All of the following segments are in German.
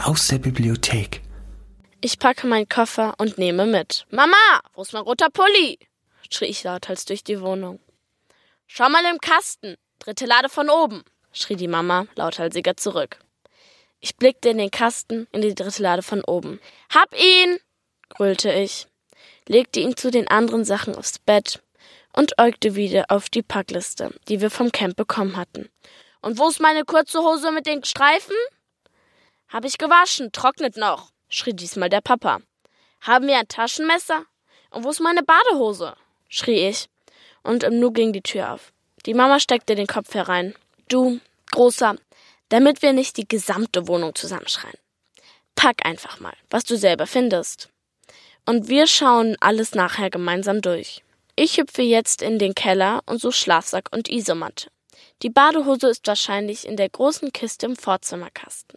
aus der Bibliothek. Ich packe meinen Koffer und nehme mit. »Mama, wo ist mein roter Pulli?« schrie ich lauthals durch die Wohnung. »Schau mal im Kasten, 3. Lade von oben«, schrie die Mama lauthalsiger zurück. Ich blickte in den Kasten, in die 3. Lade von oben. »Hab ihn«, grüllte ich, legte ihn zu den anderen Sachen aufs Bett und äugte wieder auf die Packliste, die wir vom Camp bekommen hatten. »Und wo ist meine kurze Hose mit den Streifen?« »Hab ich gewaschen, trocknet noch«, schrie diesmal der Papa. »Haben wir ein Taschenmesser? Und wo ist meine Badehose?« schrie ich. Und im Nu ging die Tür auf. Die Mama steckte den Kopf herein. »Du, Großer, damit wir nicht die gesamte Wohnung zusammenschreien. Pack einfach mal, was du selber findest. Und wir schauen alles nachher gemeinsam durch. Ich hüpfe jetzt in den Keller und suche Schlafsack und Isomatte. Die Badehose ist wahrscheinlich in der großen Kiste im Vorzimmerkasten.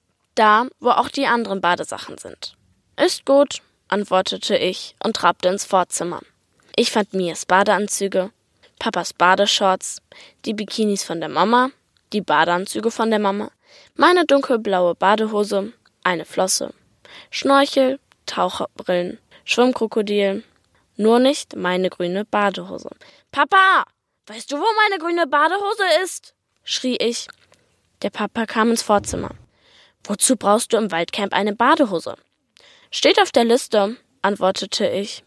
Da, wo auch die anderen Badesachen sind.« »Ist gut«, antwortete ich und trabte ins Vorzimmer. Ich fand Mias Badeanzüge, Papas Badeshorts, die Bikinis von der Mama, die Badeanzüge von der Mama, meine dunkelblaue Badehose, eine Flosse, Schnorchel, Taucherbrillen, Schwimmkrokodil, nur nicht meine grüne Badehose. »Papa, weißt du, wo meine grüne Badehose ist?« schrie ich. Der Papa kam ins Vorzimmer. »Wozu brauchst du im Waldcamp eine Badehose?« »Steht auf der Liste«, antwortete ich.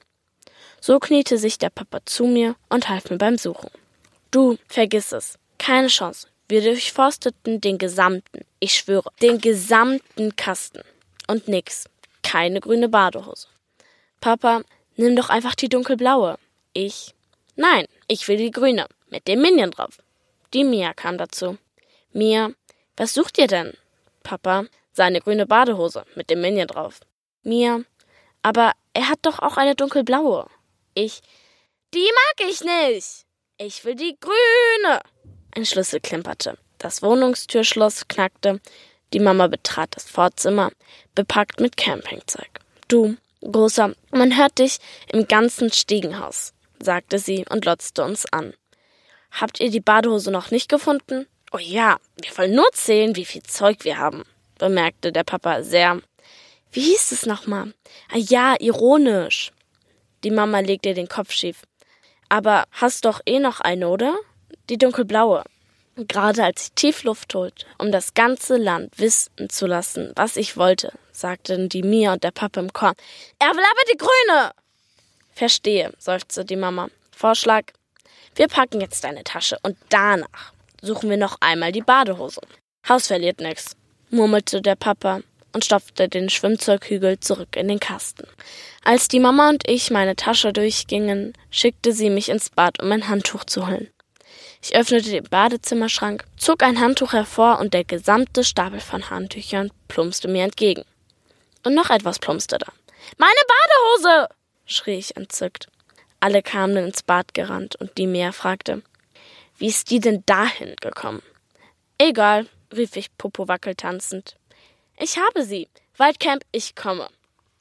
So kniete sich der Papa zu mir und half mir beim Suchen. »Du, vergiss es. Keine Chance. Wir durchforsteten den gesamten, ich schwöre, den gesamten Kasten. Und nix. Keine grüne Badehose. Papa, nimm doch einfach die dunkelblaue.« Ich: »Nein, ich will die grüne, mit dem Minion drauf.« Die Mia kam dazu. »Mia, was sucht ihr denn?« Papa: »Seine grüne Badehose, mit dem Minion drauf.« Mia: »Aber er hat doch auch eine dunkelblaue.« Ich: »Die mag ich nicht. Ich will die grüne.« Ein Schlüssel klimperte. Das Wohnungstürschloss knackte. Die Mama betrat das Vorzimmer, bepackt mit Campingzeug. »Du, Großer, man hört dich im ganzen Stiegenhaus«, sagte sie und glotzte uns an. »Habt ihr die Badehose noch nicht gefunden?« »Oh ja, wir wollen nur zählen, wie viel Zeug wir haben«, bemerkte der Papa sehr. »Wie hieß es nochmal? Ah ja, ironisch.« Die Mama legte den Kopf schief. »Aber hast doch eh noch eine, oder? Die dunkelblaue.« Gerade als ich Tiefluft holte, um das ganze Land wissen zu lassen, was ich wollte, sagten die Mia und der Papa im Chor: »Er will aber die grüne!« »Verstehe«, seufzte die Mama. »Vorschlag: Wir packen jetzt deine Tasche und danach suchen wir noch einmal die Badehose. Haus verliert nix«, murmelte der Papa und stopfte den Schwimmzeughügel zurück in den Kasten. Als die Mama und ich meine Tasche durchgingen, schickte sie mich ins Bad, um ein Handtuch zu holen. Ich öffnete den Badezimmerschrank, zog ein Handtuch hervor und der gesamte Stapel von Handtüchern plumpste mir entgegen. Und noch etwas plumpste da. »Meine Badehose!« schrie ich entzückt. Alle kamen ins Bad gerannt und die Mia fragte: »Wie ist die denn dahin gekommen?« »Egal«, rief ich Popo-Wackel tanzend. »Ich habe sie. Waldcamp, ich komme.«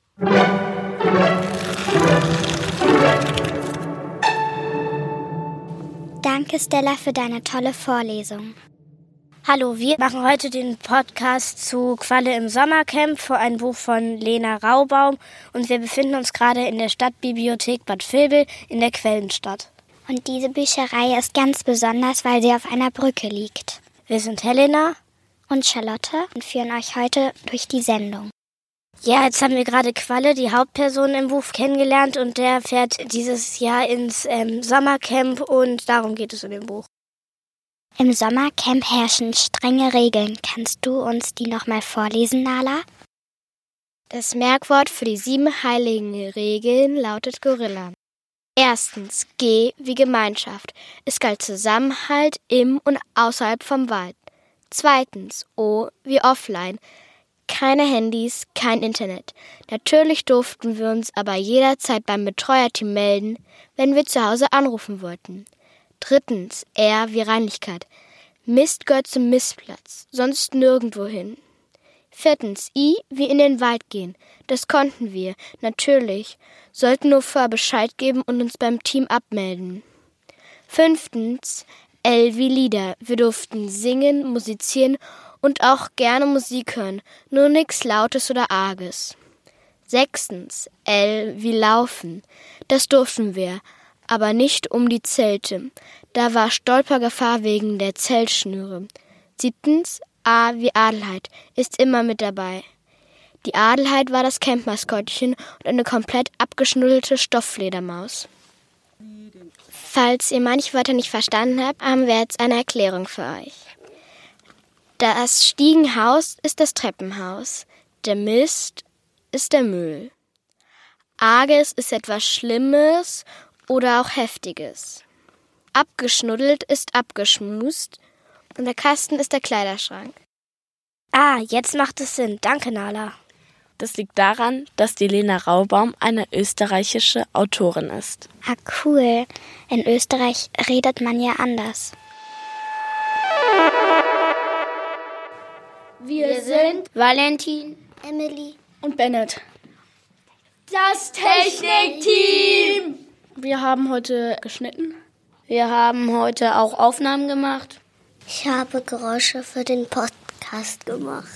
Danke, Stella, für deine tolle Vorlesung. Hallo, wir machen heute den Podcast zu Qualle im Sommercamp für ein Buch von Lena Raubaum und wir befinden uns gerade in der Stadtbibliothek Bad Vilbel in der Quellenstadt. Und diese Bücherei ist ganz besonders, weil sie auf einer Brücke liegt. Wir sind Helena und Charlotte und führen euch heute durch die Sendung. Ja, jetzt haben wir gerade Qualle, die Hauptperson im Buch, kennengelernt und der fährt dieses Jahr ins Sommercamp und darum geht es in dem Buch. Im Sommercamp herrschen strenge Regeln. Kannst du uns die nochmal vorlesen, Nala? Das Merkwort für die 7 heiligen Regeln lautet Gorilla. Erstens, G wie Gemeinschaft. Es galt Zusammenhalt im und außerhalb vom Wald. Zweitens, O wie Offline. Keine Handys, kein Internet. Natürlich durften wir uns aber jederzeit beim Betreuerteam melden, wenn wir zu Hause anrufen wollten. Drittens, R wie Reinlichkeit. Mist gehört zum Mistplatz, sonst nirgendwo hin. Viertens, I wie in den Wald gehen. Das konnten wir, natürlich, sollten nur vorher Bescheid geben und uns beim Team abmelden. Fünftens, L wie Lieder. Wir durften singen, musizieren und auch gerne Musik hören, nur nichts Lautes oder Arges. 6. L wie Laufen. Das durften wir, aber nicht um die Zelte. Da war Stolpergefahr wegen der Zeltschnüre. 7. A wie Adelheid, ist immer mit dabei. Die Adelheid war das Campmaskottchen und eine komplett abgeschnuddelte Stofffledermaus. Falls ihr manche Wörter nicht verstanden habt, haben wir jetzt eine Erklärung für euch. Das Stiegenhaus ist das Treppenhaus. Der Mist ist der Müll. Arges ist etwas Schlimmes oder auch Heftiges. Abgeschnuddelt ist abgeschmust und der Kasten ist der Kleiderschrank. Ah, jetzt macht es Sinn. Danke, Nala. Das liegt daran, dass die Lena Raubaum eine österreichische Autorin ist. Ah, cool. In Österreich redet man ja anders. Wir sind Valentin, Emily und Bennett. das Technikteam. Wir haben heute geschnitten. Wir haben heute auch Aufnahmen gemacht. Ich habe Geräusche für den Podcast gemacht.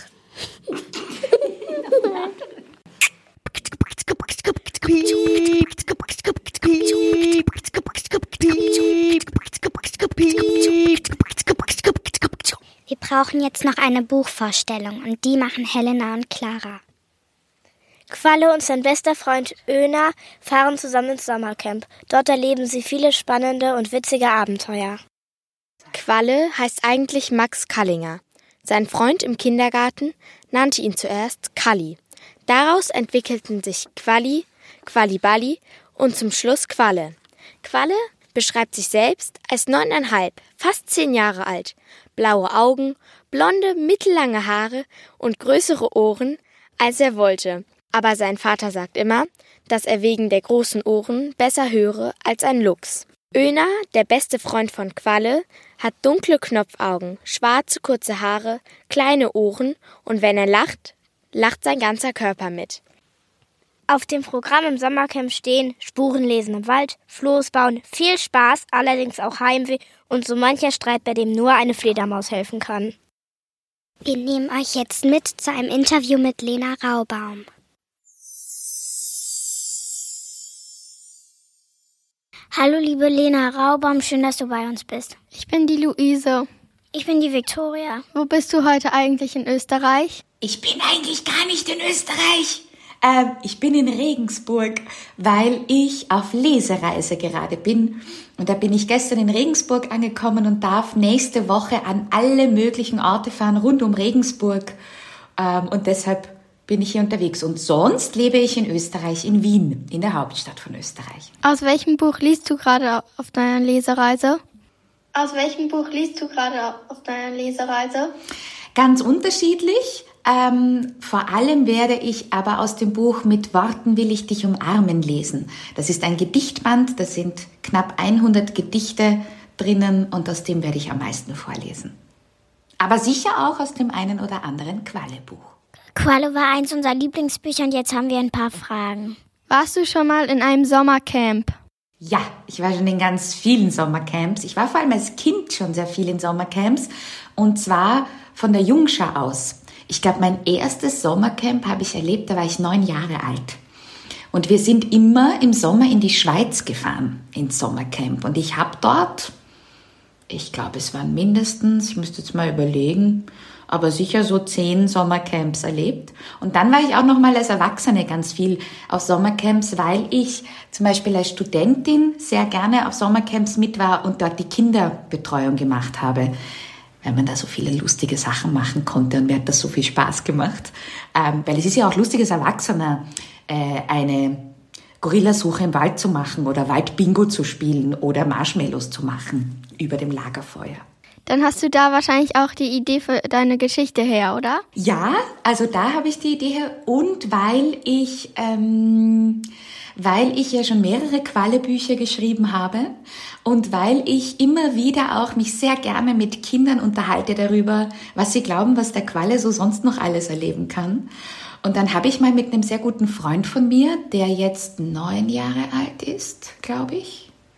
Wir brauchen jetzt noch eine Buchvorstellung und die machen Helena und Clara. Qualle und sein bester Freund Öner fahren zusammen ins Sommercamp. Dort erleben sie viele spannende und witzige Abenteuer. Qualle heißt eigentlich Max Kallinger. Sein Freund im Kindergarten nannte ihn zuerst Kalli. Daraus entwickelten sich Qualli, Qualliballi und zum Schluss Qualle. Qualle beschreibt sich selbst als 9,5, fast 10 Jahre alt, blaue Augen, blonde, mittellange Haare und größere Ohren, als er wollte. Aber sein Vater sagt immer, dass er wegen der großen Ohren besser höre als ein Luchs. Öner, der beste Freund von Qualle, hat dunkle Knopfaugen, schwarze kurze Haare, kleine Ohren und wenn er lacht, lacht sein ganzer Körper mit. Auf dem Programm im Sommercamp stehen Spurenlesen im Wald, Floß bauen, viel Spaß, allerdings auch Heimweh und so mancher Streit, bei dem nur eine Fledermaus helfen kann. Wir nehmen euch jetzt mit zu einem Interview mit Lena Raubaum. Hallo liebe Lena Raubaum, schön, dass du bei uns bist. Ich bin die Luise. Ich bin die Viktoria. Wo bist du heute eigentlich in Österreich? Ich bin eigentlich gar nicht in Österreich. Ich bin in Regensburg, weil ich auf Lesereise gerade bin. Und da bin ich gestern in Regensburg angekommen und darf nächste Woche an alle möglichen Orte fahren rund um Regensburg. Und deshalb bin ich hier unterwegs. Und sonst lebe ich in Österreich, in Wien, in der Hauptstadt von Österreich. Aus welchem Buch liest du gerade auf deiner Lesereise? Ganz unterschiedlich. Vor allem werde ich aber aus dem Buch Mit Worten will ich dich umarmen lesen. Das ist ein Gedichtband, da sind knapp 100 Gedichte drinnen und aus dem werde ich am meisten vorlesen. Aber sicher auch aus dem einen oder anderen Qualle-Buch. Qualle war eins unserer Lieblingsbücher und jetzt haben wir ein paar Fragen. Warst du schon mal in einem Sommercamp? Ja, ich war schon in ganz vielen Sommercamps. Ich war vor allem als Kind schon sehr viel in Sommercamps und zwar von der Jungschar aus. Ich glaube, mein erstes Sommercamp habe ich erlebt, da war ich 9 Jahre alt. Und wir sind immer im Sommer in die Schweiz gefahren, ins Sommercamp. Und ich habe dort, ich glaube, es waren mindestens, ich müsste jetzt mal überlegen, aber sicher so 10 Sommercamps erlebt. Und dann war ich auch noch mal als Erwachsene ganz viel auf Sommercamps, weil ich zum Beispiel als Studentin sehr gerne auf Sommercamps mit war und dort die Kinderbetreuung gemacht habe, weil man da so viele lustige Sachen machen konnte und mir hat das so viel Spaß gemacht. Weil es ist ja auch lustig als Erwachsener, eine Gorillasuche im Wald zu machen oder Waldbingo zu spielen oder Marshmallows zu machen über dem Lagerfeuer. Dann hast du da wahrscheinlich auch die Idee für deine Geschichte her, oder? Ja, also da habe ich die Idee her und weil ich ja schon mehrere Qualle-Bücher geschrieben habe und weil ich immer wieder auch mich sehr gerne mit Kindern unterhalte darüber, was sie glauben, was der Qualle so sonst noch alles erleben kann. Und dann habe ich mal mit einem sehr guten Freund von mir, der jetzt 9 Jahre alt ist, glaube ich,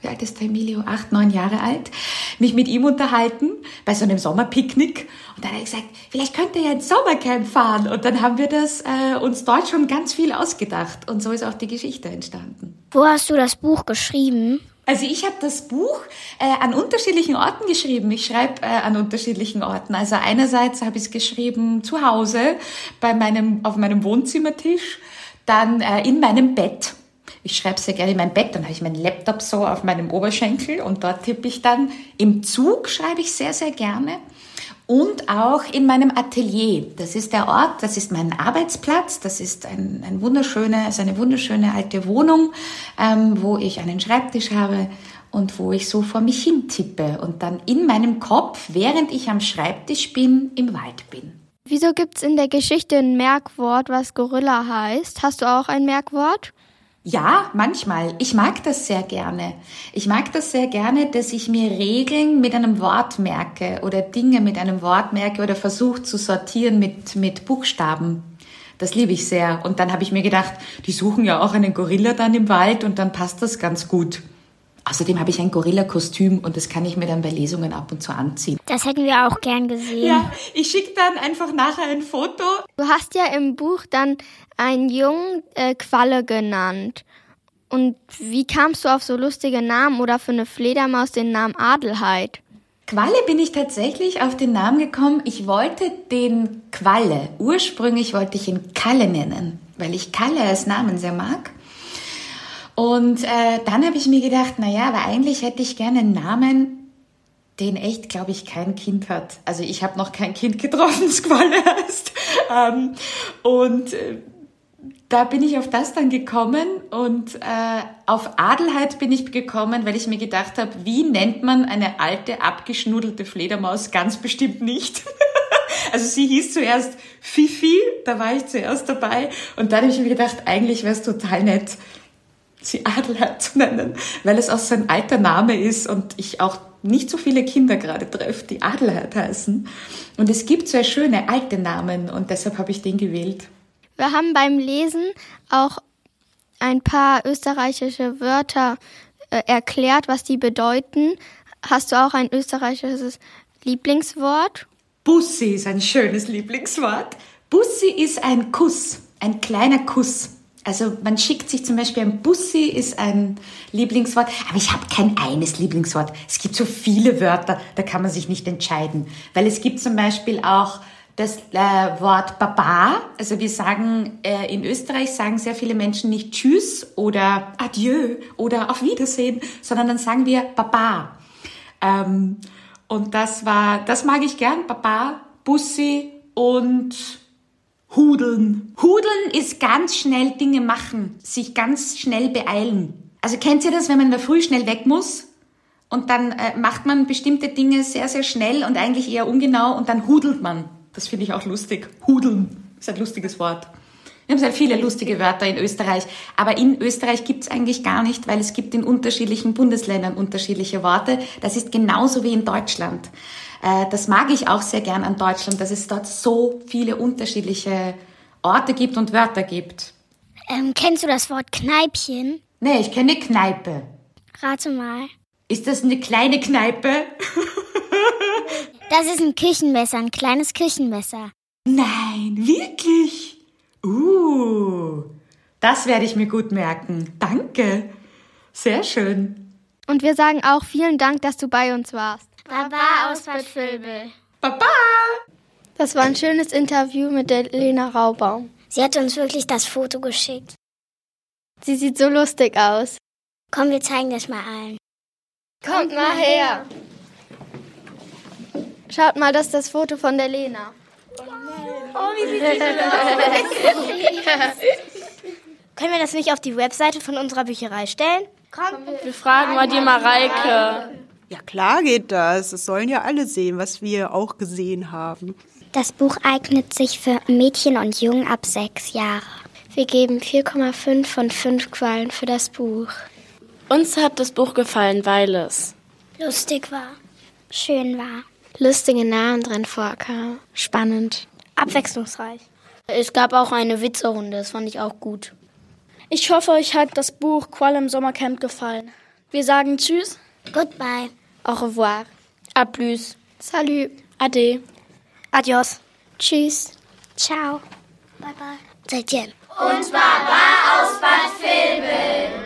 wie alt ist der Emilio? 8, 9 Jahre alt. Mich mit ihm unterhalten bei so einem Sommerpicknick. Und dann hat er gesagt, vielleicht könnt ihr ja ins Sommercamp fahren. Und dann haben wir das uns dort schon ganz viel ausgedacht. Und so ist auch die Geschichte entstanden. Wo hast du das Buch geschrieben? Also ich habe das Buch an unterschiedlichen Orten geschrieben. Ich schreibe an unterschiedlichen Orten. Also einerseits habe ich es geschrieben zu Hause auf meinem Wohnzimmertisch, dann in meinem Bett. Ich schreibe sehr gerne in meinem Bett, dann habe ich meinen Laptop so auf meinem Oberschenkel und dort tippe ich dann. Im Zug schreibe ich sehr, sehr gerne. Und auch in meinem Atelier. Das ist der Ort, das ist mein Arbeitsplatz. Das ist eine wunderschöne alte Wohnung, wo ich einen Schreibtisch habe und wo ich so vor mich hin tippe und dann in meinem Kopf, während ich am Schreibtisch bin, im Wald bin. Wieso gibt's in der Geschichte ein Merkwort, was Gorilla heißt? Hast du auch ein Merkwort? Ja, manchmal. Ich mag das sehr gerne. Ich mag das sehr gerne, dass ich mir Regeln mit einem Wort merke oder Dinge mit einem Wort merke oder versuche zu sortieren mit Buchstaben. Das liebe ich sehr. Und dann habe ich mir gedacht, die suchen ja auch einen Gorilla dann im Wald und dann passt das ganz gut. Außerdem habe ich ein Gorilla-Kostüm und das kann ich mir dann bei Lesungen ab und zu anziehen. Das hätten wir auch gern gesehen. Ja, ich schicke dann einfach nachher ein Foto. Du hast ja im Buch dann einen Jungen Qualle genannt. Und wie kamst du auf so lustige Namen oder für eine Fledermaus den Namen Adelheid? Qualle bin ich tatsächlich auf den Namen gekommen. Ich wollte den Qualle, ursprünglich wollte ich ihn Kalle nennen, weil ich Kalle als Namen sehr mag. Und dann habe ich mir gedacht, naja, aber eigentlich hätte ich gerne einen Namen, den echt, glaube ich, kein Kind hat. Also ich habe noch kein Kind getroffen, das Qualle heißt. Da bin ich auf das dann gekommen und auf Adelheid bin ich gekommen, weil ich mir gedacht habe, wie nennt man eine alte, abgeschnuddelte Fledermaus? Ganz bestimmt nicht. Also sie hieß zuerst Fifi, da war ich zuerst dabei und dann habe ich mir gedacht, eigentlich wäre es total nett, sie Adelheid zu nennen, weil es auch so ein alter Name ist und ich auch nicht so viele Kinder gerade treffe, die Adelheid heißen. Und es gibt sehr schöne alte Namen und deshalb habe ich den gewählt. Wir haben beim Lesen auch ein paar österreichische Wörter erklärt, was die bedeuten. Hast du auch ein österreichisches Lieblingswort? Bussi ist ein schönes Lieblingswort. Bussi ist ein Kuss, ein kleiner Kuss. Also man schickt sich zum Beispiel ein Bussi ist ein Lieblingswort, aber ich habe kein eines Lieblingswort. Es gibt so viele Wörter, da kann man sich nicht entscheiden. Weil es gibt zum Beispiel auch das Wort Baba. Also wir sagen, in Österreich sagen sehr viele Menschen nicht Tschüss oder Adieu oder Auf Wiedersehen, sondern dann sagen wir Baba. Und das mag ich gern, Baba, Bussi und Hudeln. Hudeln ist ganz schnell Dinge machen, sich ganz schnell beeilen. Also kennt ihr das, wenn man in der Früh schnell weg muss und dann macht man bestimmte Dinge sehr, sehr schnell und eigentlich eher ungenau und dann hudelt man. Das finde ich auch lustig. Hudeln ist ein lustiges Wort. Wir haben sehr viele lustige Wörter in Österreich, aber in Österreich gibt es eigentlich gar nicht, weil es gibt in unterschiedlichen Bundesländern unterschiedliche Worte. Das ist genauso wie in Deutschland. Das mag ich auch sehr gern an Deutschland, dass es dort so viele unterschiedliche Orte gibt und Wörter gibt. Kennst du das Wort Kneipchen? Nee, ich kenne Kneipe. Rate mal. Ist das eine kleine Kneipe? Das ist ein Küchenmesser, ein kleines Küchenmesser. Nein, wirklich? Das werde ich mir gut merken. Danke. Sehr schön. Und wir sagen auch vielen Dank, dass du bei uns warst. Baba aus Bad Vilbel. Baba! Das war ein schönes Interview mit der Lena Raubaum. Sie hat uns wirklich das Foto geschickt. Sie sieht so lustig aus. Komm, wir zeigen das mal allen. Kommt mal her. Schaut mal, das ist das Foto von der Lena. Oh, wie sieht die denn aus? Können wir das nicht auf die Webseite von unserer Bücherei stellen? Komm, wir fragen mal die Mareike. Ja, klar geht das. Es sollen ja alle sehen, was wir auch gesehen haben. Das Buch eignet sich für Mädchen und Jungen ab 6 Jahre. Wir geben 4,5 von 5 Quallen für das Buch. Uns hat das Buch gefallen, weil es lustig war, schön war, lustige Namen drin vorkamen, spannend, abwechslungsreich. Es gab auch eine Witzerunde, das fand ich auch gut. Ich hoffe, euch hat das Buch Qualle im Sommercamp gefallen. Wir sagen Tschüss. Goodbye. Au revoir. A plus. Salut. Ade. Adios. Tschüss. Ciao. Bye bye. 再见。 Und Baba aus Bad Vilbel.